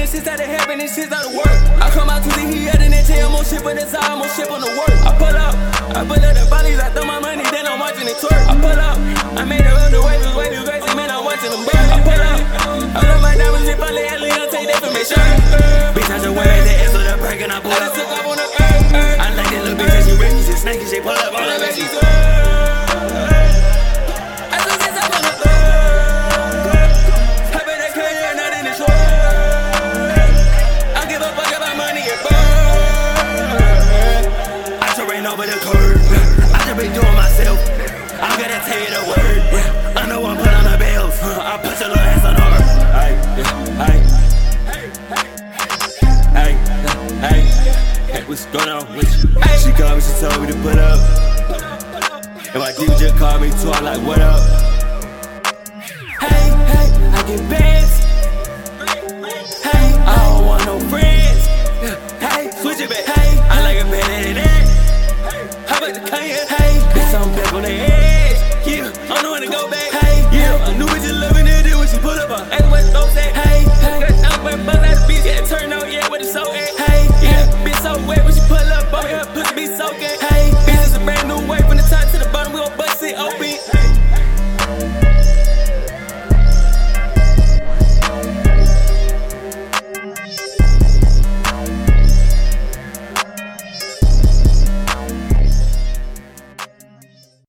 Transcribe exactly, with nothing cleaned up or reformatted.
this shit started happening, this shit started work. I come out to the heat and then tell more shit, but it's all more shit on the work. I pull up, I pull up the bodies, I throw my money, then I'm watching it twerk. I pull up, I made it run the way, was way too crazy, man, I'm watching them burn. I pull up, I love my diamonds, if I lay at Leon, take that for me, sure. Bitch, I just went at the ass with a break and I pull up. I just took off on the earth, earth. I like that little bitch and she ricky, she snaky, she pull up on the back, she twerk. Over the curb, I just been doing myself. I'm gonna tell you the word. I know I'm put on the bills. I put your little ass on her. Hey, hey, hey, hey, hey, what's going on with you? She called me, she told me to put up. And my D J called me too, I'm like, what up? Hey, hey, I get bands. Hey, I don't want no friends. Hey, switch it back. Hey, I like it better than that. How about the Kanye? Hey, bitch, I'm back on the edge. Yeah, I don't know when to go back. Hey, yeah, I knew it just love it.